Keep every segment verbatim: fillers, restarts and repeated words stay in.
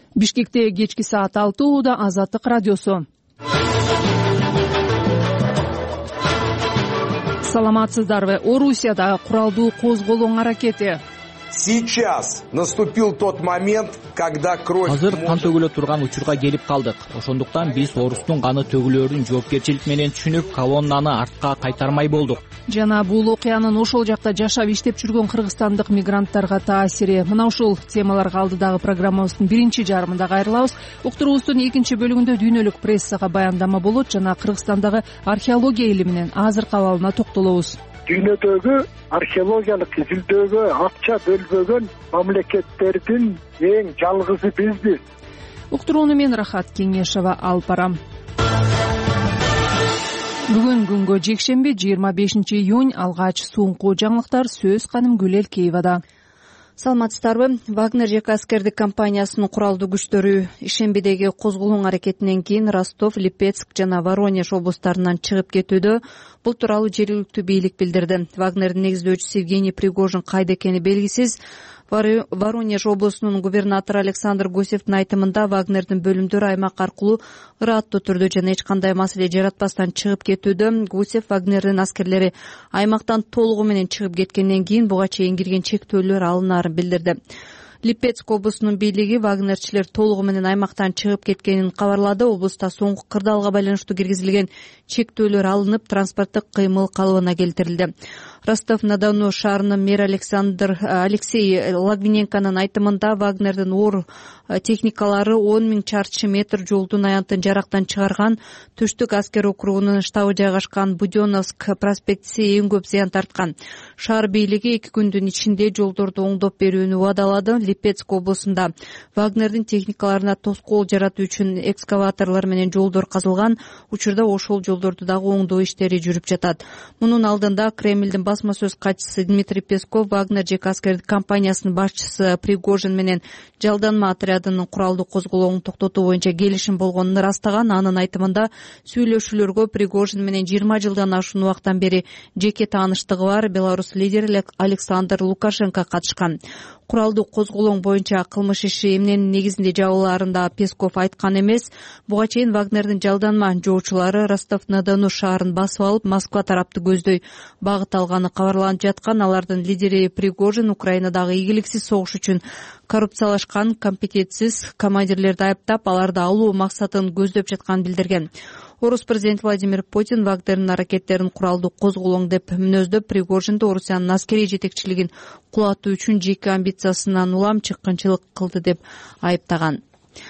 Бишкекте кечки саат алты ууда Азаттык радиосу. Саламатсыздарбы? Орусияда куралдуу козголоң аракети. Сейчас наступил тот момент, когда кровь. Азыр кан төгүлө турган учурга келип калдык. Ошондуктан биз орустун каны төгүлөрүн жоопкерчилик менен түшүнүп, колоннаны артка кайтармай болдук. Жана бул окуянын ошол жакта жашап иштеп жүргөн кыргызстандык мигранттарга таасири. Мына ушул темаларга алдыдагы программабыздын биринчи жарымында кайрылабыз. Уктуруубуздун экинчи бөлүгүндө дүйнөлүк прессага баяндама болот жана Кыргызстандагы археология илиминин азыркы абалына токтолобуз. Дүйнөдөгү археологиялык изилдөөгө акча бөлбөгөн мамлекеттердин эң жалгызы бизбиз. Уктурууну мен Рахат Кеңешова алып барам. Бүгүн күнгө жекшемби жыйырма бешинчи июнь. Алгач соңку жаңылыктар сөз Каным Гүлел-Кеевада. Саламатсыздарбы? Вагнер жеке аскердик компаниясынын куралдуу күчтөрү ишембидеги козголоң аракетинен кийин Ростов, Липецк жана Воронеж облустарынан чыгып кетүүдө. Бул тууралуу жергиликтүү бийлик билдирди. Вагнердин негиздөөчүсү Евгений Пригожин кайда экени белгисиз. Воронеж облусунун губернатору Александр Гусевдин айтымында Вагнердин бөлүмдөрү аймак аркылуу ыраттуу түрдө жана эч кандай маселе жаратпастан чыгып кетүүдө. Гусев Вагнердин аскерлери аймактан толугу менен чыгып кеткенден кийин буга чейин кирген чектөөлөр алынаарын билдирди. Липецк облусунун бийлиги вагнерчилер толугу менен аймактан чыгып кеткенин кабарлады. Облуста соңку кырдаалга байланыштуу киргизилген чектөөлөр алынып, транспорттук кыймыл калыбына келтирилди. Ростов-на-Дону шаарынын мэри Александр Алексей Лагвиненконун айтымында Вагнердин оор техникалары он миң чарчы метр жолдун аянтын жарактан чыгарган. Түштүк аскер округунун штабы жайгашкан Будённовск проспектиси эң көп зыян тарткан. Шаар бийлиги эки күндүн ичинде жолдорду оңдоп берүүнү убадалады. Липецк облусунда Вагнердин техникаларына тоскоол жаратуу үчүн экскаваторлор менен жолдор казылган. Учурда ошол жолдорду дагы оңдоо иштери жүрүп жатат. Мунун алдында Кремлдин басма сөз катчысы Дмитрий Песков Вагнер жеке аскердик компаниясынын башчысы Пригожин менен жалданма отрядынын куралдуу козголоңун токтотуу боюнча келишим болгонун ырастаган. Анын айтымында сүйлөшүүлөргө Пригожин менен жыйырма жылдан ашуун убакыттан бери жеке тааныштыгы бар Беларусь лидери Александр Лукашенко катышкан. Куралдуу козголоң боюнча кылмыш иши эмненин негизинде жабылаарында Песков айткан эмес. Буга чейин Вагнердин жалданма жоочулары Ростов-на-Дону шаарын басып алып, Москва тарапты көздөй багыт алганы кабарланып жаткан. Алардын лидери Пригожин Украинадагы ийгиликсиз согуш үчүн коррупциялашкан, компетентсиз командирлерди айыптап, аларды алуу максатын көздөп жатканын билдирген. Орус президенти Владимир Путин Вагнердин аракеттерин куралдуу козголоң деп мүнөздөп, Пригожинди Орусиянын аскерий жетекчилигин кулатуу үчүн жеке амбициясынан улам чыккынчылык кылды деп айыптаган.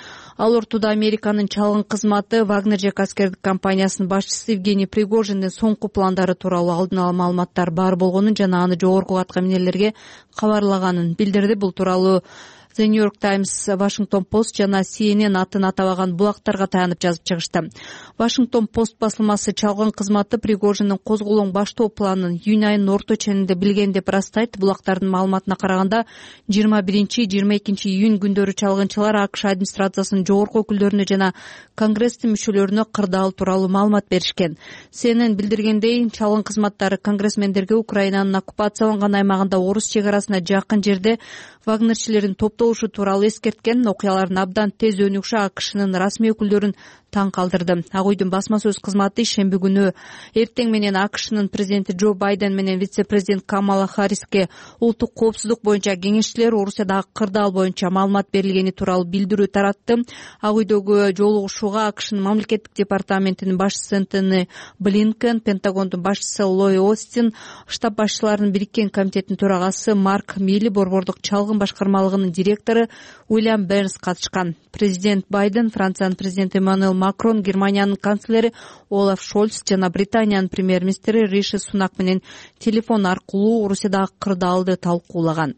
Ал ортодо Американын чалгын кызматы Вагнер жеке аскердик компаниясынын башчысы Евгений Пригожиндин соңку пландары тууралуу алдын ала маалыматтар бар болгонун жана аны жогорку катка эмнелерге кабарлаганын билдирди. Бул тууралуу The New York Times, Washington Post жана C N N атын атабаган булактарга таянып жазып чыгышты. Washington Post басылмасы чалгын кызматы Пригожиндин козголоң баштоо планын июнь айынын орто ченинде билген деп ырастайт. Булактардын маалыматына караганда жыйырма биринчи жыйырма экинчи июнь күндөрү чалгынчылар АКШ администрациясынын жогорку өкүлдөрүнө жана Конгресстин мүчөлөрүнө кырдаал тууралуу маалымат беришкен. C N N билдиргендей, чалгын кызматтары конгрессмендерге Украинанын оккупацияланган аймагында орус чек арасына жакын жерде вагнерчилердин топтолушу тууралуу эскерткен. Окуялардын абдан тез өнүгүшү АКШнын расмий өкүлдөрүн таң калтырды. Ак үйдүн басма сөз кызматы шемби күнү эртең менен АКШнын президенти Джо Байден менен вице-президент Камала Харриске улуттук коопсуздук боюнча кеңешчилер Орусиядагы кырдаал боюнча маалымат берилгени тууралуу билдирүү таратты. Ак үйдөгү жолугушууга АКШнын мамлекеттик департаментинин башчысы Энтони Блинкен, Пентагондун башчысы Ллойд Остин, штаб башчыларынын бириккен комитетинин төрагасы Марк Милли, борбордук чалгын башкармалыгынын директору Уильям Бернс катышкан. Президент Байден, Франциянын президенти Эммануэл Макрон, Германиянын канцлери Олаф Шольц жана Британиянын премьер-министри Риши Сунак менен телефон аркылуу Орусиядагы кырдаалды талкуулаган.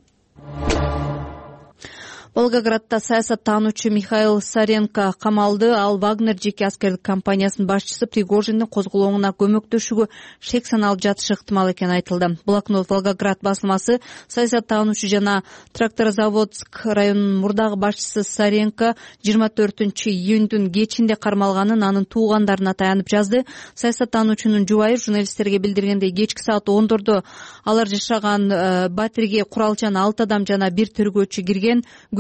Волгоградда саясаттануучу Михаил Саренко камалды. Ал Вагнер жеке аскердик компаниясынын башчысы Пригожиндин козголоңуна көмөктөшүүгө шек саналып жатышы ыктымал экени айтылды. Блокнот Волгоград басылмасы саясаттануучу жана Тракторозаводск районунун мурдагы башчысы Саренко жыйырма төртүнчү июньдүн кечинде кармалганын анын туугандарына таянып жазды. Саясаттануучунун жубайы журналисттерге билдиргендей, кечки саат ондордо алар жашаган батирге куралчан алты адам жана бир тергөөчү кирген.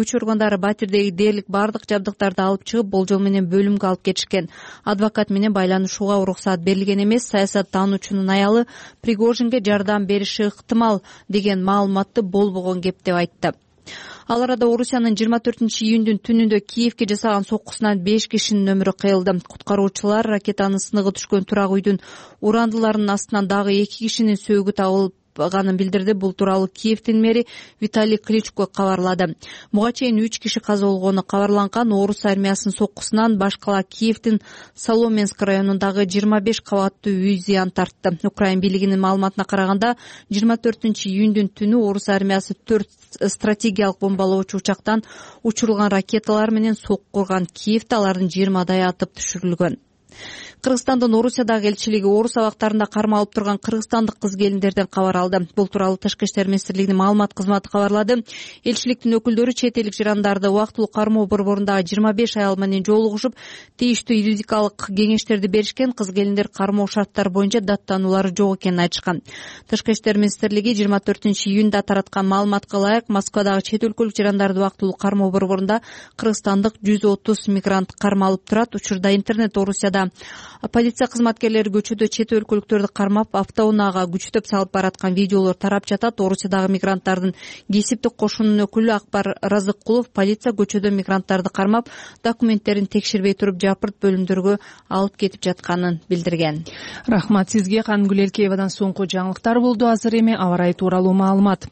күч органдары батирдеги дээрлик баардык жабдыктарды алып чыгып болжол менен бөлүмгө алып кетишкен. Адвокат менен байланышууга уруксат берилген эмес. Саясаттануучунун аялы Пригожинге жардам бериши ыктымал деген маалыматты болбогон кеп деп айтты. Ал арада Орусиянын жыйырма төртүнчү июндүн түнүндө Киевке жасаган соккусунан беш кишинин өмүрү кыйылды. Куткаруучулар ракетанын сыныгы түшкөн турак үйдүн урандыларынын астынан дагы эки кишинин сөөгү табылып ганын билдирди. Бул тууралуу Киевдин мэри Виталий Кличко кабарлады. Буга чейин үч киши каза болгону кабарланган. Орус армиясынын соккусунан башкала Киевдин Соломенск районундагы жыйырма беш кабаттуу үй зыян тартты. Украин бийлигинин маалыматына караганда жыйырма төртүнчү июндүн түнү Орус армиясы төрт стратегиялык бомбалоочу учактан учурулган ракеталар менен сокку урган. Киевде алардын жыйырмадай атып түшүрүлгөн. Кыргызстандын Орусиядагы элчилиги Орус абактарында кармалып турган кыргызстандык кыз келиндерден кабар алды. Бул тууралуу Тышкы иштер министрлигинин маалымат кызматы кабарлады. Элчиликтин өкүлдөрү чет элдик жарандарды убактылуу кармоо борборундагы жыйырма беш аял менен жолугушуп, тийиштүү юридикалык кеңештерди беришкен. Кыз келиндер кармоо шарттары боюнча даттануулары жок экенин айтышкан. Тышкы иштер министрлиги жыйырма төртүнчү июнда тараткан маалыматка ылайык Москвадагы чет өлкөлүк жарандарды убактылуу кармоо борборунда кыргызстандык жүз отуз мигрант кармалып турат. Учурда интернет Орусияда полиция кызматкерлери көчөдө чет өлкөлүктөрдү кармап, автоунаага күчтөп салып бараткан видеолор тарап жатат. Орусиядагы мигранттардын кесиптик кошунунун өкүлү Акбар Разыккулов полиция көчөдө мигранттарды кармап, документтерин текшербей туруп жапырт бөлүмдөргө алып кетип жатканын билдирген. Рахмат сизге. Кангүл Элкеевадан соңку жаңылыктар болду. Азыр эми аба ырайы тууралуу маалымат.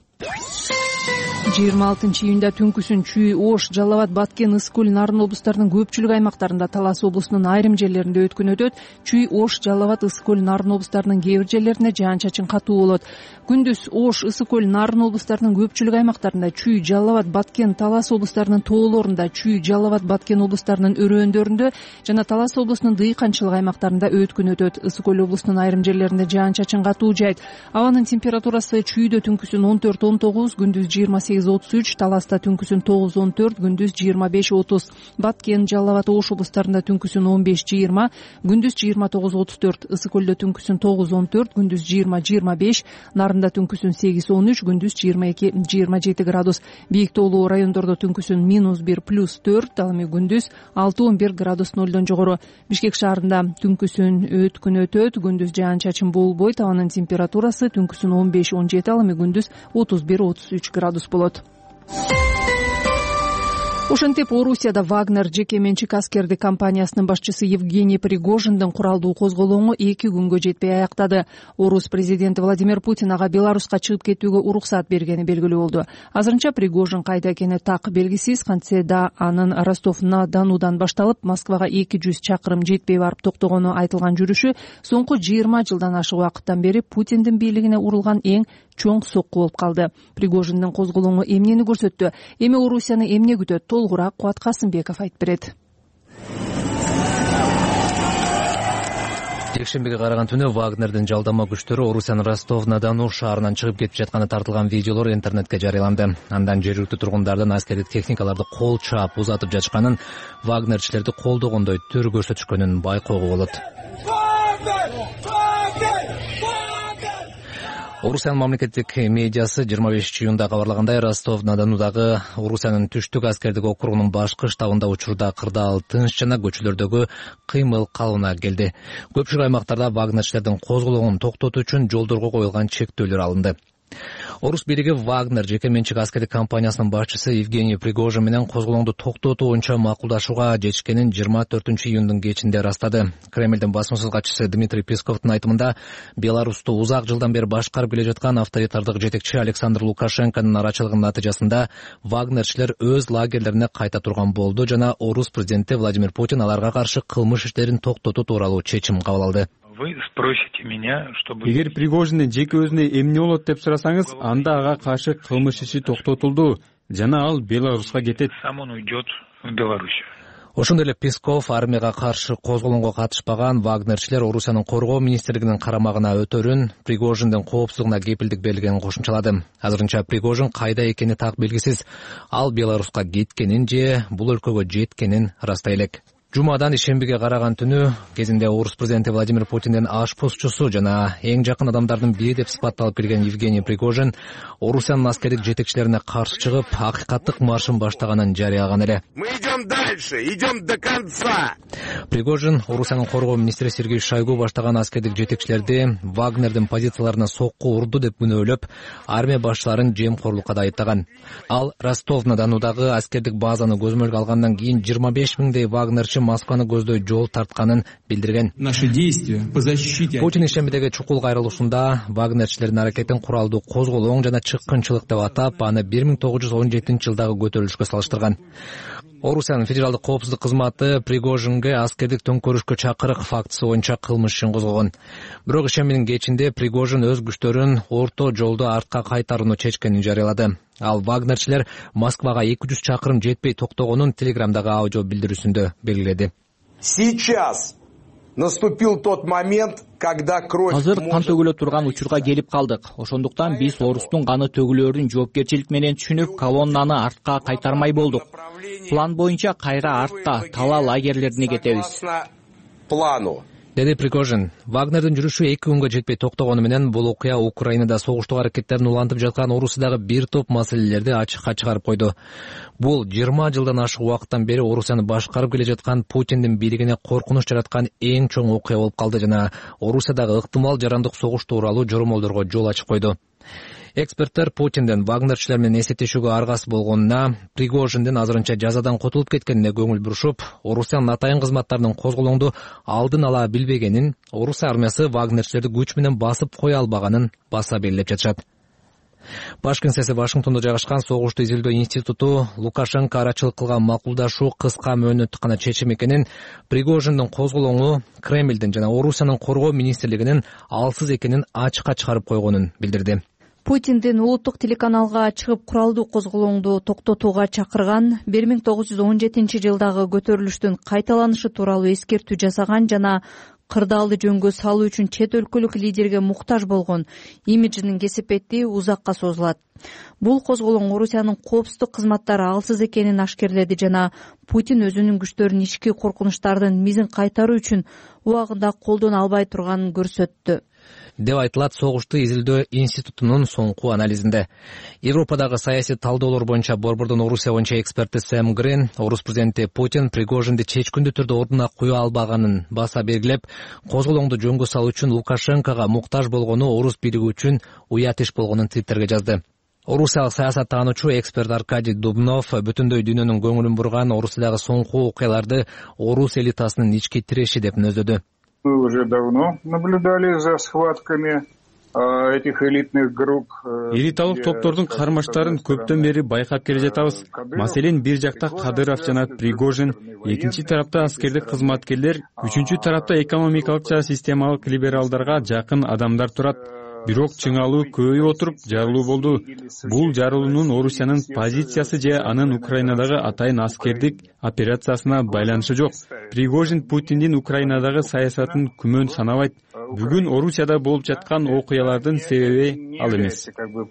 жыйырма алтынчы июнда түнкүсүн Чүй, Ош, Жалал Абад, Баткен, Ысык көл, Нарын облустарынын көпчүлүк аймактарында, Талас облусунун айрым жерлеринде өткөн өтөт. Чүй, Ош, Жалал Абад, Ысык көл, Нарын облустарынын кээ бир жерлеринде жаан-чачын катуу болот. Күндүз Ош, Ысык көл, Нарын облустарынын көпчүлүк аймактарында, Чүй, Жалал Абад, Баткен, Талас облустарынын тоолорунда, Чүй, Жалал Абад, Баткен облустарынын өрөөндөрүндө жана Талас облусунун дыйканчылык аймактарында өткөн өтөт. Ысык көл облусунун айрым жерлеринде жаан-чачын катуу жайт. Абанын температурасы Чүйдө түнкүсүн он төрт он тогуз, күндүз жыйырма сегиз отуз үч, Таласта түнкүсүн тогуз он төрт, күндүз жыйырма беш отуз. Баткен, Жалал Абад, Ош облустарында түнкүсүн он беш жыйырма, күндүз жыйырма тогуз отуз төрт. Ысык көлдө түнкүсүн тогуз он төрт, күндүз жыйырма жыйырма беш. Нарында түнкүсүн сегиз он үч, күндүз жыйырма эки жыйырма жети градус. Бийик тоолуу райондордо түнкүсүн минус бир плюс төрт, ал эми күндүз алты он бир градус нолдон жогору. Бишкек шаарында түнкүсүн өткүн өтөт, күндүз жаан-чачын болбойт. Абанын температурасы түнкүсүн он беш он жети, ал эми күндүз отуз бир отуз үч градус болот. Ошентип Орусияда Вагнер жеке менчик аскердик компаниясынын башчысы Евгений Пригожиндин куралдуу козголоңу эки күнгө жетпей аяктады. Орус президенти Владимир Путин ага Беларуска чыгып кетүүгө уруксат бергени белгилүү болду. Азырынча Пригожин кайда экени так белгисиз. Кантсе да анын Ростов-на-Донудан башталып Москвага эки жүз чакырым жетпей барып токтогону айтылган жүрүшү соңку жыйырма жылдан ашык убакыттан бери Путиндин бийлигине урулган эң чоң сокку болуп калды. Пригожиндин козголоңу эмнени көрсөттү? Эми Орусияны эмне күтөт? Толугураак Кубат Касымбеков айтып берет. Жекшембиге караган түнү Вагнердин жалдама күчтөрү Орусиянын Ростов-на-Дону шаарынан чыгып кетип жатканы тартылган видеолор интернетке жарыяланды. Андан жергиликтүү тургундардын аскердик техникаларды кол чаап узатып жатышканын, Вагнерчилерди колдогондой түр көрсөтүшкөнүн байкоого болот. Орусиянын мамлекеттик медиасы жыйырма бешинчи июнда кабарлагандай, Ростов-на-Донудагы Орусиянын түштүк аскердик округунун башкы штабында учурда кырдаал тынч жана көчөлөрдөгү кыймыл калыбына келди. Көпчүлүк аймактарда вагнерчилердин козголоңун токтотуу үчүн жолдорго коюлган чектөөлөр алынды. Орус бийлиги Вагнер жеке менчик аскердик компаниясынын башчысы Евгений Пригожин менен козголоңду токтотуу боюнча макулдашууга жетишкенин жыйырма төртүнчү июндун кечинде ырастады. Кремлдин басмасөз катчысы Дмитрий Песковдун айтымында, Беларусту узак жылдан бери башкарып келе жаткан авторитардык жетекчи Александр Лукашенконун арачылыгынын натыйжасында Вагнерчилер өз лагерлерине кайта турган болду жана Орус президенти Владимир Путин аларга каршы кылмыш иштерин токтотуу тууралуу чечим кабыл алды. Вы спросите меня, чтобы... Эгер Пригожиндин жеке өзүнө эмне болот деп сурасаңыз, анда ага каршы кылмыш иши токтотулду жана ал Беларуска кетет. Сам он уйдет в Беларусь. Ошондой эле Песков армияга каршы козголоңго катышпаган вагнерчилер Орусиянын коргоо министрлигинин карамагына өтөрүн, Пригожиндин коопсуздугуна кепилдик бергенин кошумчалады. Азырынча Пригожин кайда экени так белгисиз. Ал Беларуска кеткенин же бул өлкөгө жеткенин ырастай элек. Жумадан ишембиге караган түнү кезинде орус президенти Владимир Путиндин аш постчусу жана эң жакын адамдардын бири деп сыпатталып келген Евгений Пригожин Орусиянын аскердик жетекчилерине каршы чыгып, акыйкаттык маршын баштаганын жарыялаган эле. Мы идем дальше, идем до конца. Пригожин Орусиянын коргоо министри Сергей Шойгу баштаган аскердик жетекчилерди Вагнердин позицияларына сокку урду деп күнөөлөп, армия башчыларын жемкорлукка да айыптаган. Ал Ростов-на-Донудагы аскердик базаны көзөмөлгө алгандан кийин жыйырма беш миңдей вагнерчи Москваны көздөй жол тартканын билдирген. Наши действия по защите. Путин ишембидеги чукул кайрылышында вагнерчилердин аракетин куралдуу козголоң жана чыккынчылык деп атап, аны бир миң тогуз жүз он жетинчи жылдагы көтөрүлүшкө салыштырган. Орусиянын федералдык коопсуздук кызматы Пригожинге аскердик төңкөрүшкө чакырык фактысы боюнча кылмыш ишин козгогон. Бирок ишембинин кечинде Пригожин өз күчтөрүн орто жолдо артка кайтарууну чечкенин жарыялады. Ал вагнерчилер Москвага эки жүз чакырым жетпей токтогонун Телеграмдагы аудио билдирүүсүндө белгиледи. Сейчас наступил тот момент, когда кровь... Азыр кан төгүлө турган учурга келип калдык. Ошондуктан биз орустун каны төгүлөрүн жоопкерчилик менен түшүнүп, колоннаны артка кайтармай болдук. План боюнча кайра артка, тала лагерлерине кетебиз. Плану. Деди Пригожин. Вагнердин жүрүшү эки күнгө жетпей токтогону менен бул окуя Украинада согуштук аракеттерин улантып жаткан Орусиядагы бир топ маселелерди ачыкка чыгарып койду. Бул жыйырма жылдан ашык убакыттан бери Орусияны башкарып келе жаткан Путиндин бийлигине коркунуч жараткан эң чоң окуя болуп калды жана Орусиядагы ыктымал жарандык согуш тууралуу жоромолдорго жол ачып койду. Эксперттер Путиндин вагнерчилер менен эсептешүүгө аргасы болгонуна, Пригожиндин азырынча жазадан котулуп кеткенине көңүл бурушуп, Орусиянын атайын кызматтарынын козголоңду алдын ала билбегенин, Орус армиясы вагнерчилерди күч менен басып кое албаганын баса белгилеп жатышат. Баш кеңсеси Вашингтондо жайгашкан Согушту изилдөө институту Лукашенко арачылык кылган макулдашуу кыска мөөнөттүк гана чечим экенин, Пригожиндин козголоңу Кремлдин жана Орусиянын коргоо министрлигинин алсыз экенин ачыкка чыгарып койгонун билдирди. Путиндин улуттук телеканалга чыгып куралдуу козголоңду токтотууга чакырган, бир миң тогуз жүз он жетинчи жылдагы көтөрүлүштүн кайталанышы тууралуу эскертүү жасаган жана кырдаалды жөнгө салуу үчүн чет өлкөлүк лидерге муктаж болгон имиджинин кесепети узакка созулат. Бул козголоң Орусиянын коопсуздук кызматтары алсыз экенин ашкерледи жана Путин өзүнүн күчтөрүн ички коркунучтардын мизин кайтаруу үчүн убагында колдоно албай турганын көрсөттү деп айтылат Согушту изилдөө институтунун соңку анализинде. Европадагы саясий талдоолор боюнча Борбордон Орусия боюнча эксперти Сэм Грин, Орус президенти Путин Пригожинди чечкиндүү түрдө ордуна кое албаганын баса белгилеп, козголоңду жөнгө салуу үчүн Лукашенкого муктаж болгону орус бийлиги үчүн уят иш болгонун Твиттерге жазды. Орусиялык саясаттануучу эксперт Аркадий Дубнов бүтүндөй дүйнөнүн көңүлүн бурган Орусиядагы соңку окуяларды орус элитасынын ички тиреши деп мүнөздөдү. Мы уже давно наблюдали за схватками этих элитных групп. Элиталык топтордун кармаштарын көптөн бери байкап келе жатабыз. Маселен, бир жакта Кадыров жана Пригожин, экинчи тарапта аскердик кызматкерлер, үчүнчү тарапта экономикалык жана системалык либералдарга жакын адамдар турат. Бирок чыңалуу көбөйүп отуруп жарылуу болду. Бул жарылуунун Орусиянын позициясы же анын Украинадагы атайын аскердик операциясына байланышы жок. Пригожин Путиндин Украинадагы саясатын күмөн санабайт. Бүгүн Орусияда болуп жаткан окуялардын себеби ал эмес.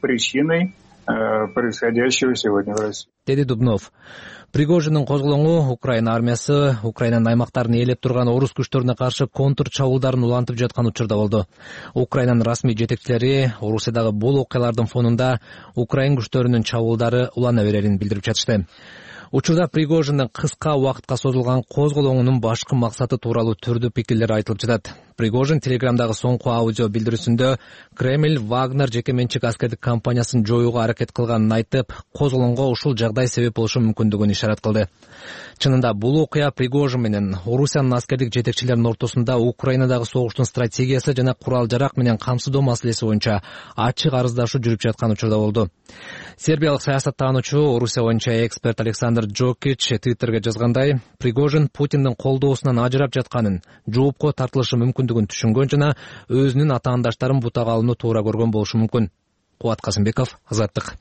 Деди Дубнов. Пригожиндин козголоңу Украина армиясы Украинанын аймактарын ээлеп турган орус күчтөрүнө каршы контр чабуулдарын улантып жаткан учурда болду. Украинанын расмий жетекчилери Орусиядагы бул окуялардын фонунда Украин күчтөрүнүн чабуулдары улана берерин билдирип жатышты. Учурда Пригожиндин кыска убакытка созулган козголоңунун башкы максаты тууралуу түрдүү пикирлер айтылып жатат. Пригожин Телеграмдагы соңку аудио билдирүүсүндө Кремль Вагнер жеке менчик аскердик компаниясын жоюуга аракет кылганын айтып, козголоңго ушул жагдай себеп болушу мүмкүндүгүн ишарат кылды. Чынында бул окуя Пригожин менен Орусиянын аскердик жетекчилеринин ортосунда Украинадагы согуштун стратегиясы жана курал-жарак менен камсыздоо маселеси боюнча ачык арыздашуу жүрүп жаткан учурда болду. Сербиялык саясаттануучу Орусия боюнча эксперт Александр Джокич Твиттерге жазгандай, Пригожин Путиндин колдоосунан ажырап жатканын, жоопко тартылышы мүмкүндүгүн түшүнгөн жана өзүнүн атаандаштарын бутага алууну туура көргөн болушу мүмкүн. Кубат Касымбеков, Азаттык.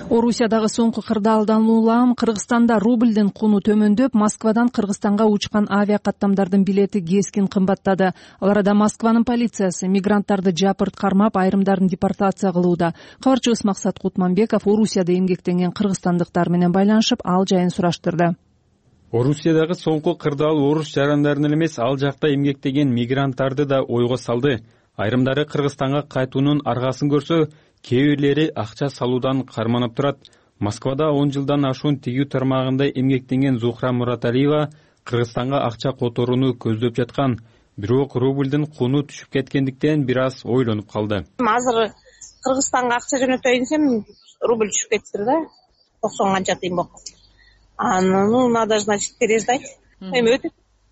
Орусиядагы соңку кырдаалдан улам Кыргызстанда рубльдин куну төмөндөп, Москвадан Кыргызстанга учкан авиа каттамдардын билети кескин кымбаттады. Ал арада Москванын полициясы мигранттарды жапырт кармап, айрымдарын депортация кылууда. Кабарчыбыз Максат Кутманбеков Орусияда эмгектенген кыргызстандыктар менен байланышып, ал жайын сураштырды. Орусиядагы соңку кырдаал орус жарандарын эмес, ал жакта эмгектеген мигранттарды да ойго салды. Айрымдары Кыргызстанга кайтуунун аргасын көрсө, кээ бирлери акча салуудан карманып турат. Москвада он жылдан ашуун тигүү тармагында эмгектенген Зухра Мураталиева Кыргызстанга акча которууну көздөп жаткан. Бирок рубльдин куну түшүп кеткендиктен бир аз ойлонуп калды. Азыр Кыргызстанга акча жөнөтөйүн десем, рубль түшүп кетти да, токсон канча тыйын болуп калды. А ну надо, значит, переждать. Эми өтөт.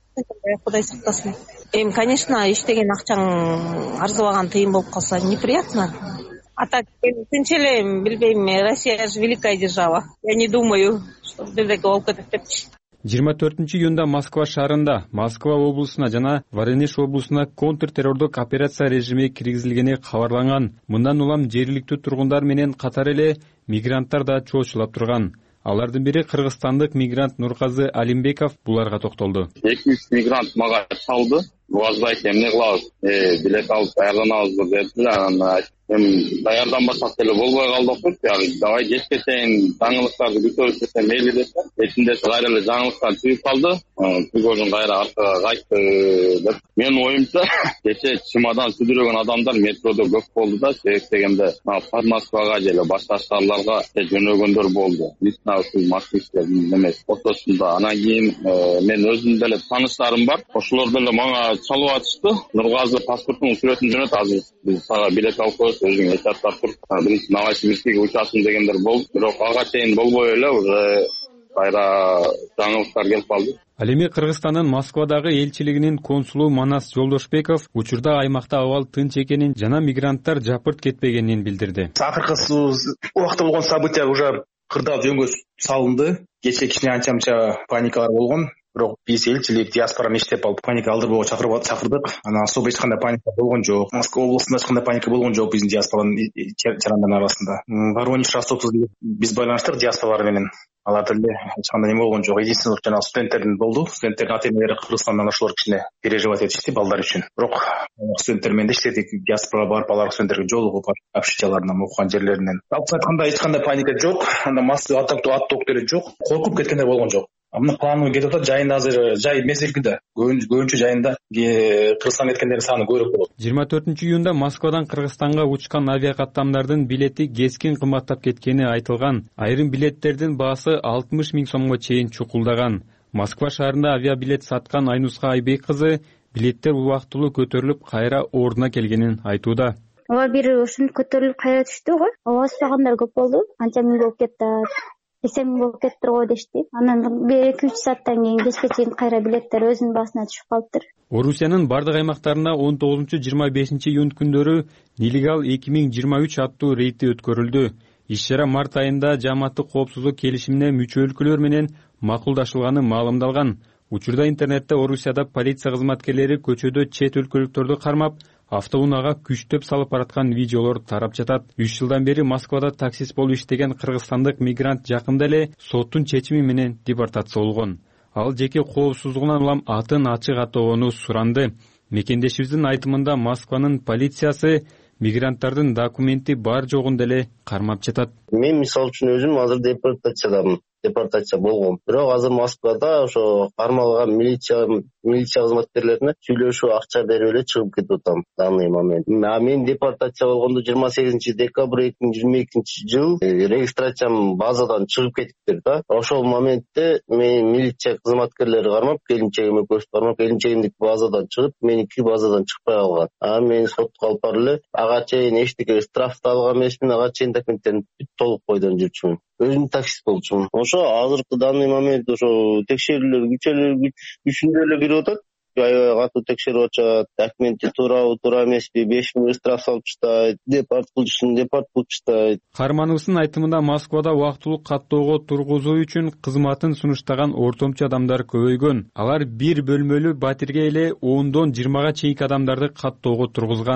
Кудай сактасын. Эми, конечно, иштеген акчаң арзыбаган тыйын болуп калса неприятно. А так, тынч эле, билбейм, Россия же великая держава. Я не думаю, что бирдеке болуп кетет депчи. жыйырма төртүнчү июнда Москва шаарында, Москва облусуна жана Воронеж облусуна контртеррордук операция режими киргизилгени кабарланган. Мындан улам жергиликтүү тургундар менен катар эле мигранттар да чоочулап турган. Алардын бири кыргызстандык мигрант Нурказы Алимбеков буларга токтолду. эки үч мигрант мага чалды. Убазбайт, эмне кылабыз? Э, билет алып даярданабыз депти. Анан эми даярданбасак деле болбой калды окуп, давай кеч кетейин, жаңылыктарды күтөбүз десем мейли десе, эсинде кайра эле жаңылыктар түгүп калды. Түгөдөн кайра аркага кайтты деп. Менин оюмча, кече чемодан сүдүрөгөн адамдар метродо көп болду да, себеп дегенде, Москвага же башка шаарларга жөнөгөндөр болду. Лично ушул машинистер эмес, отосунда. Анан кийин мен өзүм деле тааныштарым бар. Ошолор деле мага чалып атышты. Нургазы паспорттун сүрөтүн жөнөт, азыр биз сага билет алып коебуз, өзүң эчаттап тур. Биринчи Новосибирскке учасың дегендер болду. Бирок ага чейин болбой эле уже кайра жаңылыктар келип калды. Ал эми Кыргызстандын Москвадагы элчилигинин консулу Манас Жолдошбеков учурда аймакта абал тынч экенин жана мигранттар жапырт кетпегенин билдирди. Акыркы убакта болгон события уже кырдаал жөнгө салынды. Кечээ кичине анча мынча паникалар болгон. Бирок биз элчилик диаспораны иштеп алып паника алдырбоого чакырып чакырдык. Анан особо эч кандай паника болгон жок. Москва облусунда эч кандай паника болгон жок биздин диаспоранын жарандарынын арасында. Воронеж, Ростов биз байланыштык диаспоралар менен. Алар деле эч кандай эме болгон жок. Единственный жана студенттердин болду. Студенттердин ата-энелери Кыргызстандан ошолор кичине переживать этишти балдар үчүн. Бирок студенттер менен иштедик, диаспора барып алар студенттерге жолугуп, общежитияларынан окуган жерлеринен. Алып айтканда эч кандай паника жок. Анда Москва аттуу аттуу деле жок. Коркуп кеткендер болгон жок. Мына планы кетип атат, жайында азыр жай мезгилде көбүнчө жайында Кыргызстанга кеткендердин саны көбүрөөк болот. жыйырма төртүнчү июнда Москвадан Кыргызстанга учкан авиакаттамдардын билети кескин кымбаттап кеткени айтылган. Айрым билеттердин баасы алтымыш миң сомго чейин чукулдаган. Москва шаарында авиабилет саткан Айнуска Айбек кызы билеттер убактылуу көтөрүлүп кайра ордуна келгенин айтууда. Ооба бир ушун көтөрүлүп кайра түштү го. Ооба сагандар көп болду. Канча миң болуп кетти. сексен миң болуп кетиптир го дешти. Анан бир эки үч сааттан кийин кечке чейин кайра билеттер өзүнүн баасына түшүп калыптыр. Орусиянын бардык аймактарында он тогузунчу жыйырма бешинчи июнь күндөрү Нелегал эки миң жыйырма үч аттуу рейди өткөрүлдү. Иш-чара март айында Жааматтык коопсуздук келишимине мүчө өлкөлөр менен макулдашылганы маалымдалган. Учурда интернетте Орусияда полиция кызматкерлери көчөдө чет өлкөлүктөрдү кармап, автоунаага күчтөп салып бараткан видеолор тарап жатат. үч жылдан бери Москвада таксист болуп иштеген кыргызстандык мигрант жакында эле соттун чечими менен депортация болгон. Ал жеке коопсуздугунан улам атын ачык атоону суранды. Мекендешибиздин айтымында Москванын полициясы мигранттардын документи бар жогун деле кармап жатат. Мен мисалы үчүн өзүм азыр депортациядамын. Депортация болгон. Бирок азыр Москвада ошо кармалган милиция милиция кызматкерлерине сүйлөшүп акча берип эле чыгып кетип атам данный момент. А мен депортация болгондо жыйырма сегизинчи декабрь эки миң жыйырма экинчи жыл регистрациям базадан чыгып кетиптир да. Ошол моментте мен милиция кызматкерлери кармап, келинчегиме көз кармап, келинчегимдик базадан чыгып, меники базадан чыкпай калган. А мен сотко алып барып эле ага чейин эчтеке штраф да алган эмесмин, ага чейин документтерин толук бойдон жүрчүмүн. Өзүм таксист болчумун. Ошо азыркы данный момент ошо текшерүүлөр күчөлөр күчүндө эле кирип атат. Аябай катуу текшерип атышат. Документи туурабы, туура эмеспи, беш миң штраф салып таштайт, депорт кылышын депорт кылып таштайт. Каармановдун айтымында Москвада убактылуу каттоого тургузуу үчүн кызматын сунуштаган ортомчу адамдар көбөйгөн. Алар бир бөлмөлүү батирге эле ондон жыйырмага чейинки адамдарды каттоого тургузган.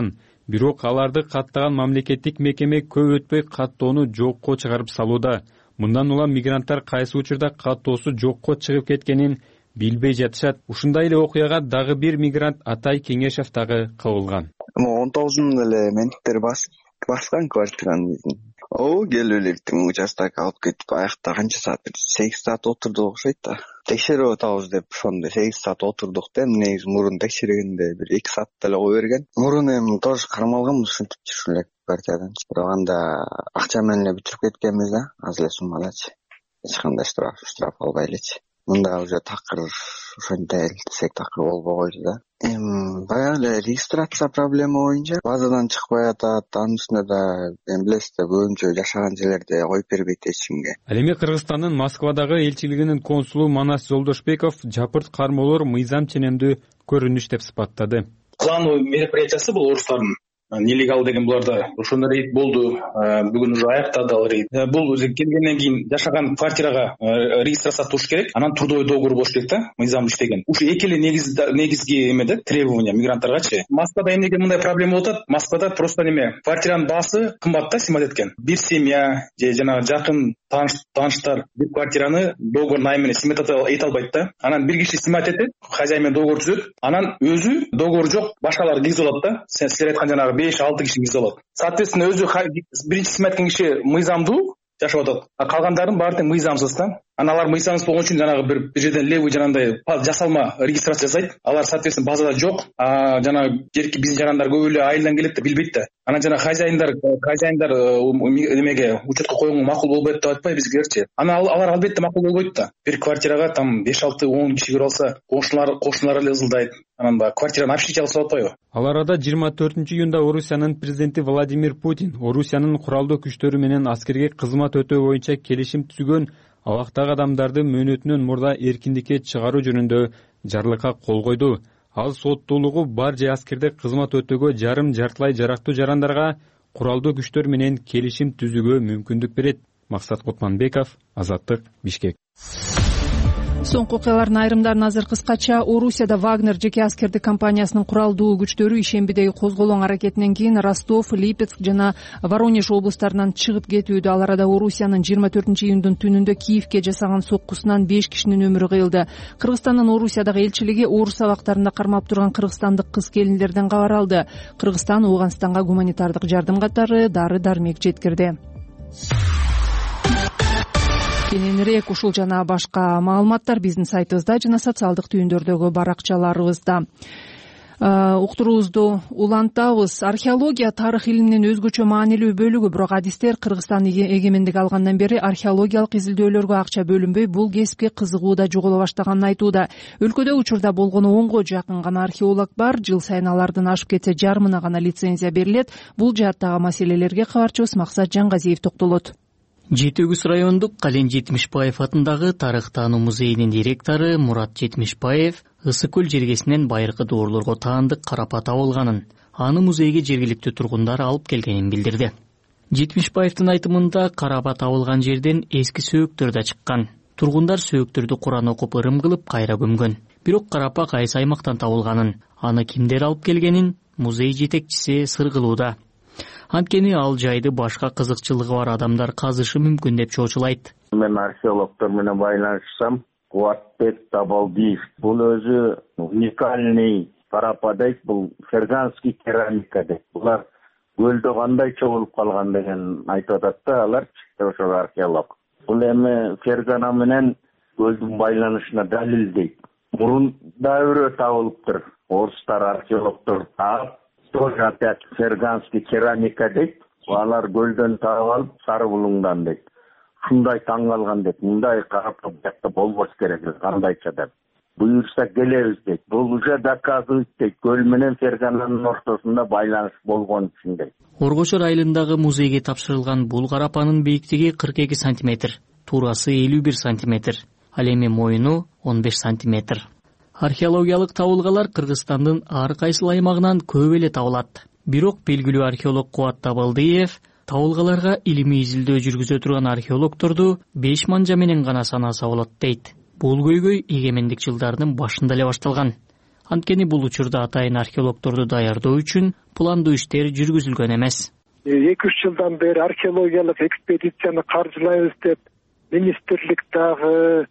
Бирок аларды каттаган мамлекеттик мекеме көп өтпөй каттоону жокко чыгарып салууда. Мындан улам мигранттар кайсы учурда каттоосу жокко чыгып кеткенин билбей жатышат. Ушундай эле окуяга дагы бир мигрант Атай Кеңешев дагы кабылган. он тогуз миң эле менттер баскан квартираны биздин. О, келип эле биттим участок алып кетип, аякта канча саат? сегиз саат отурдук окшойт да. Текшерип атабыз деп ошондо сегиз саат отурдук да, негизи мурун текшергенде бир эки саат эле кое берген. Мурун эми тоже кармалганбыз ушинтип ушул эле квартирадан. Бирок анда акча менен эле бүтүрүп кеткенбиз да, аз эле суммадачы. Эч кандай штраф, штраф албай элечи. Мында уже такыр ошонтой эле десек такыр болбой койду да. Эми баягы эле регистрация проблема боюнча базадан чыкпай атат, анын үстүнө да эми билесиз да, көбүнчө жашаган жерлерде коюп бербейт эч кимге. Ал эми Кыргызстандын Москвадагы элчилигинин консулу Манас Жолдошбеков жапырт кармоолор мыйзам ченемдүү көрүнүш деп сыпаттады. Плановый мероприятиясы бул орустардын нелегал деген буларда ошондой рейд болду. Бүгүн уже аяктады ал рейд. Бул келгенден кийин жашаган квартирага регистрация туруш керек, анан трудовой договор болуш керек да, мыйзам иштеген. Ушу эки эле негиз негизги эме да, требования мигранттаргачы. Москвада эмнеге мындай проблема болуп атат? Москвада просто неме, квартиранын баасы кымбат да, симат эткен. Бир семья же жанагы жакын тааныштар бир квартираны договор найм менен симат эте албайт да. Анан бир киши симат этет, хозяин менен договор түзөт, анан өзү договор жок башкалар киргизип алат да. Силер айткан жанагы беш алты киши киргизип алат. Соответственно, өзү биринчи симат эткен киши мыйзамдуу жашап атат. А калгандардын баары тең мыйзамсыз да. Анан алар мыйзамсыз болгон үчүн жанагы бир бир жерден левый жанагындай жасалма регистрация жасайт. Алар соответственно базада жок. А жанагы жерки биздин жарандар көп эле айылдан келет да, билбейт да. Анан жана хозяиндар хозяиндар немеге учетко койгонго макул болбойт деп айтпайбы бизгерчи. Анан алар албетте макул болбойт да. Бир квартирага там беш алты он киши кирип алса, кошуналар кошуналар эле ызылдайт. Анан баягы квартираны общежитие кылып атпайбы? Ал арада жыйырма төртүнчү июнда Орусиянын президенти Владимир Путин Орусиянын куралдуу күчтөрү менен аскерге кызмат өтөө боюнча келишим түзгөн абактагы адамдарды мөөнөтүнөн мурда эркиндикке чыгаруу жөнүндө жарлыкка кол койду. Ал соттуулугу бар же аскерде кызмат өтөөгө жарым жартылай жарактуу жарандарга куралдуу күчтөр менен келишим түзүүгө мүмкүндүк берет. Максат Кутманбеков, Азаттык, Бишкек. Соңку окуялардын айрымдарын азыр кыскача. Орусияда Вагнер жеке аскердик компаниясынын куралдуу күчтөрү ишембидеги козголоң аракетинен кийин Ростов, Липецк жана Воронеж облустарынан чыгып кетүүдө. Ал арада Орусиянын жыйырма төртүнчү июндун түнүндө Киевке жасаган соккусунан беш кишинин өмүрү кыйылды. Кыргызстандын Орусиядагы элчилиги орус абактарында кармап турган кыргызстандык кыз келиндерден кабар алды. Кыргызстан Ооганстанга гуманитардык жардам катары дары дармек жеткирди. Кененирээк ушул жана башка маалыматтар биздин сайтыбызда жана социалдык түйүндөрдөгү баракчаларыбызда. Уктуруубузду улантабыз. Археология тарых илиминин өзгөчө маанилүү бөлүгү, бирок адистер Кыргызстан эгемендик алгандан бери археологиялык изилдөөлөргө акча бөлүнбөй, бул кесипке кызыгуу да жоголо баштаганын айтууда. Өлкөдө учурда болгону онго жакын гана археолог бар. Жыл сайын алардын ашып кетсе жарымына гана лицензия берилет. Бул жааттагы маселелерге кабарчыбыз Максат Жангазиев токтолот. Жети Өгүз райондук Кален Жетимишбаев атындагы тарых таануу музейинин директору Мурат Жетимишбаев Ысык көл жергесинен байыркы доорлорго таандык карапа табылганын, аны музейге жергиликтүү тургундар алып келгенин билдирди. Жетимишбаевдин айтымында карапа табылган жерден эски сөөктөр да чыккан. Тургундар сөөктөрдү Куран окуп ырым кылып кайра көмгөн. Бирок карапа кайсы аймактан табылганын, аны кимдер алып келгенин музей жетекчиси сыр кылууда. Анткени ал жайды башка кызыкчылыгы бар адамдар казышы мүмкүн деп чоочулайт. Мен археологдор менен байланышсам, Кубатбек Табалдиев бул өзү уникальный карапа дейт, бул ферганский керамика дейт. Булар көлдө кандай чогулуп калган деген айтып атат да, алар ошол археолог. Бул эми фергана менен көлдүн байланышына далил дейт. Мурун дәүрө табылыптыр. Орустар археологдор таап тоже опять ферганский керамика дейт. Алар көлдөн таап алып сары булуңдан дейт. Шундай таң калган дейт. Мындай карапа бакта болбош керек, кандайча деп. Буюрса келебиз дейт. Бул уже доказывать дейт. Көл менен фергананын ортосунда байланыш болгон үчүн дейт. Оргошор айылындагы музейге тапшырылган бул карапанын бийиктиги кырк эки сантиметр, туурасы элүү бир сантиметр, ал эми моюну он беш сантиметр. Археологиялык табылгалар Кыргызстандын ар кайсыл аймагынан көп эле табылат. Бирок белгилүү археолог Кубат Табалдиев табылгаларга илимий изилдөө жүргүзө турган археологторду беш манжа менен гана санаса болот дейт. Бул көйгөй эгемендик жылдардын башында эле башталган. Анткени бул учурда атайын археологторду даярдоо үчүн пландуу иштер жүргүзүлгөн эмес. эки үч жылдан бери археологиялык экспедицияны каржылайбыз деп министрлик дагы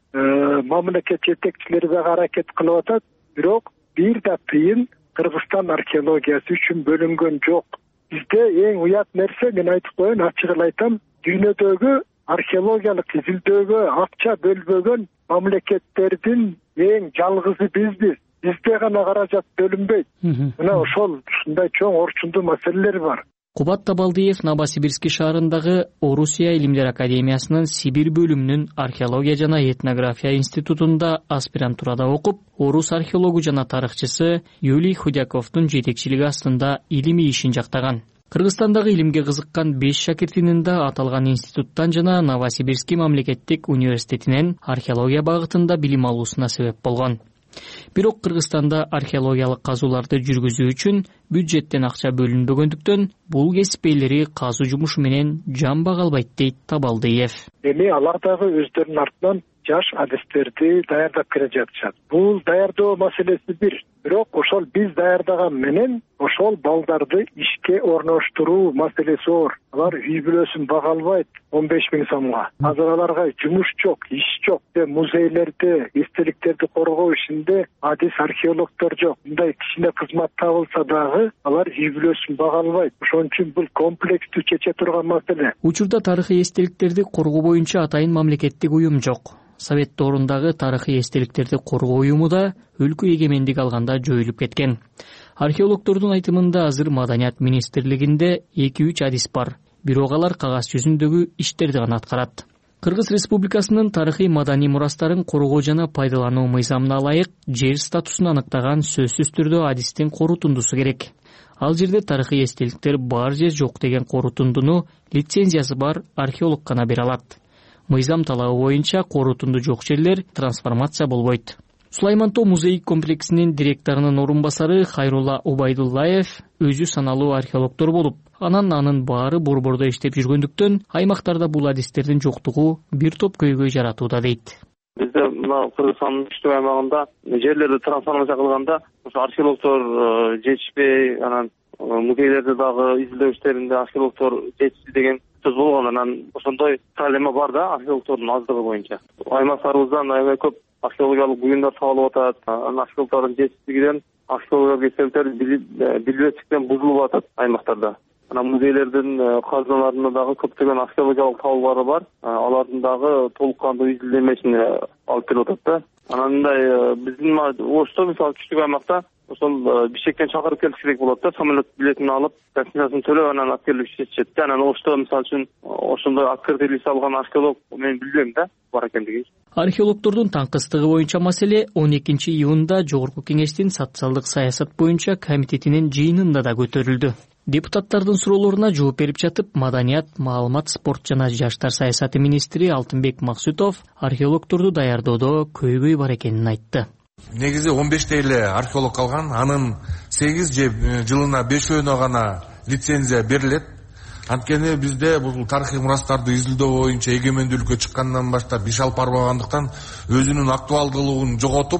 мамлекет жетекчилери дагы аракет кылып атат. Бирок бир да тыйын Кыргызстан археологиясы үчүн бөлүнгөн жок. Бизде эң уят нерсе, мен айтып коеюн, ачык эле айтам, дүйнөдөгү археологиялык изилдөөгө акча бөлбөгөн мамлекеттердин эң жалгызы бизбиз. Бизде гана каражат бөлүнбөйт. Мына ошол ушундай чоң орчундуу маселелер бар. Кубат Табалдиев Новосибирский шаарындагы Орусия илимдер академиясынын Сибир бөлүмүнүн археология жана этнография институтунда аспирантурада окуп, орус археологу жана тарыхчысы Юлий Худяковдун жетекчилиги астында илимий ишин жактаган. Кыргызстандагы илимге кызыккан беш шакиртинин да аталган институттан жана Новосибирский мамлекеттик университетинен археология багытында билим алуусуна себеп болгон. Бирок Кыргызстанда археологиялык казууларды жүргүзүү үчүн бюджеттен акча бөлүнбөгөндүктөн бул кесип ээлери казуу жумушу менен жан бага албайт дейт Табалдиев. Эми алар дагы өздөрүнүн артынан жаш адистерди даярдап келе жатышат. Бул даярдоо маселеси бир. Бирок ошол биз даярдаган менен ошол балдарды ишке орноштуруу маселеси оор. Алар үй бүлөсүн бага албайт он беш миң сомго. Азыр аларга жумуш жок, иш жок. Музейлерде эстеликтерди коргоо ишинде адис археологдор жок. Мындай кичине кызмат табылса дагы алар үй бүлөсүн бага албайт. Ошон үчүн бул комплекстүү чече турган маселе. Учурда тарыхый эстеликтерди коргоо боюнча атайын мамлекеттик уюм жок. Совет доорундагы тарыхый эстеликтерди коргоо уюму да өлкө эгемендик алганда жоюлуп кеткен. Археологдордун айтымында азыр Маданият министрлигинде эки үч адис бар, бирок алар кагаз жүзүндөгү иштерди гана аткарат. Кыргыз Республикасынын тарыхый маданий мурастарын коргоо жана пайдалануу мыйзамына ылайык жер статусун аныктаган сөзсүз түрдө адистин корутундусу керек. Ал жерде тарыхый эстеликтер бар же жок деген корутундуну лицензиясы бар археолог гана бере алат. Мыйзам талабы боюнча корутунду жок жерлер трансформация болбойт. Сулайман Тоо музей комплексинин директорунун орун басары Хайрулла Убайдуллаев өзү саналуу археологдор болуп, анан анын баары борбордо иштеп жүргөндүктөн аймактарда бул адистердин жоктугу бир топ көйгөй жаратууда дейт. Бизде мына Кыргызстандын түштүк аймагында жерлерди трансформация кылганда ошо археологдор жетишпей, анан музейлерде дагы изилдөө иштеринде археологдор жетишти деген сөз болгон. Анан ошондой проблема бар да археологдордун аздыгы боюнча. Аймактарыбыздан аябай көп археологиялык буюмдар табылып атат. Анан археологдордун жетишсиздигинен археологиялык эстеликтер билбестиктен бузулуп атат аймактарда. Анан музейлердин казыналарында дагы көптөгөн археологиялык табуулары бар. Алардын дагы толук кандуу изилдемесин алып келип атат да. Анан мындай биздин Ошто мисалы түштүк аймакта ошол Бишкектен чакырып келиш керек болот да, самолет билетин алып, гостиницасын төлөп анан алып келип иштетишет да. Анан Ошто мисалы үчүн ошондой открытый алган археолог мен билбейм да бар экендигин. Археологдордун таңкыстыгы боюнча маселе он экинчи июнда Жогорку Кеңештин социалдык саясат боюнча комитетинин жыйынында да көтөрүлдү. Депутаттардын суроолоруна жооп берип жатып, Маданият, маалымат, спорт жана жаштар саясаты министри Алтынбек Максутов археологдорду даярдоодо көйгөй бар экенин айтты. Негизи он бештей эле археолог калган, анын сегиз же жылына бешөөнө гана лицензия берилет. Анткени бизде бул тарыхый мурастарды изилдөө боюнча эгемендүүлүккө чыккандан баштап иш алып барбагандыктан өзүнүн актуалдуулугун жоготуп,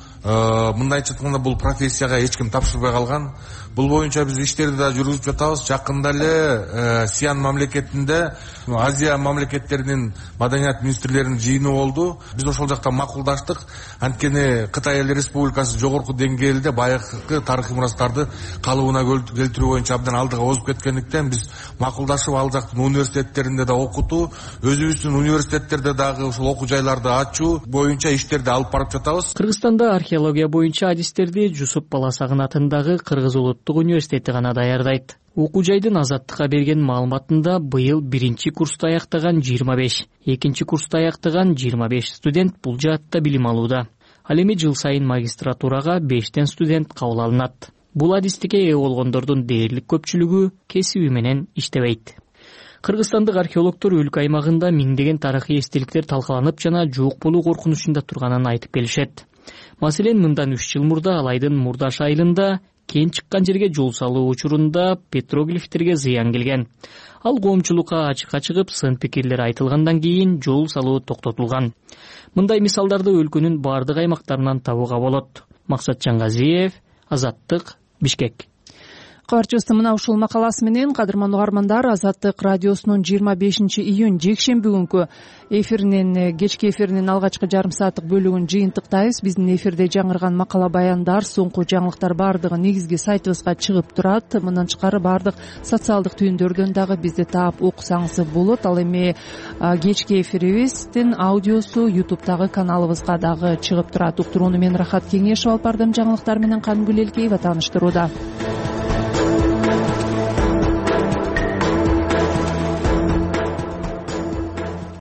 мындайча айтканда бул профессияга эч ким тапшырбай калган. Бул боюнча биз иштерди да жүргүзүп жатабыз. Жакында эле Сиан мамлекетинде Азия мамлекеттеринин маданият министрлеринин жыйыны болду. Биз ошол жакта макулдаштык. Анткени Кытай Эл Республикасы жогорку деңгээлде байыркы тарыхый мурастарды калыбына келтирүү боюнча абдан алдыга озуп кеткендиктен биз макулдашып ал жактын университеттеринде да окутуу, өзүбүздүн университеттерде дагы ушул окуу жайларды ачуу боюнча иштерди алып барып жатабыз. Кыргызстанда археология боюнча адистерди Жусуп Баласагын атындагы Кыргыз Улуттук университети гана даярдайт. Окуу жайдын Азаттыкка берген маалыматында быйыл биринчи курсту аяктаган жыйырма беш, экинчи курсту аяктаган жыйырма беш студент бул жаатта билим алууда. Ал эми жыл сайын магистратурага бештен студент кабыл алынат. Бул адистикке ээ болгондордун дээрлик көпчүлүгү кесиби менен иштебейт. Кыргызстандык археологдор өлкө аймагында миңдеген тарыхый эстеликтер талкаланып жана жок болуу коркунучунда турганын айтып келишет. Маселен, мындан үч жыл мурда Алайдын Мурдаш айылында кен чыккан жерге жол салуу учурунда петроглифтерге зыян келген. Ал коомчулукка ачыкка чыгып, сын пикирлер айтылгандан кийин жол салуу токтотулган. Мындай мисалдарды өлкөнүн бардык аймактарынан табууга болот. Максат Жаңгазиев, Азаттык, Бишкек. Кабарчыбыздын мына ушул макаласы менен кадырман угармандар Азаттык радиосунун жыйырма бешинчи июнь жекшемби күнкү эфиринин кечки эфиринин алгачкы жарым сааттык бөлүгүн жыйынтыктайбыз. Биздин эфирде жаңырган макала баяндар, соңку жаңылыктар баардыгы негизги сайтыбызга чыгып турат. Мындан тышкары баардык социалдык түйүндөрдөн дагы бизди таап окусаңыз болот. Ал эми кечки эфирибиздин аудиосу ютубтагы каналыбызга дагы чыгып турат. Уктурууну мен Рахат Кеңешев алып бардым. Жаңылыктар менен Канымгүл Элкеева тааныштырууда.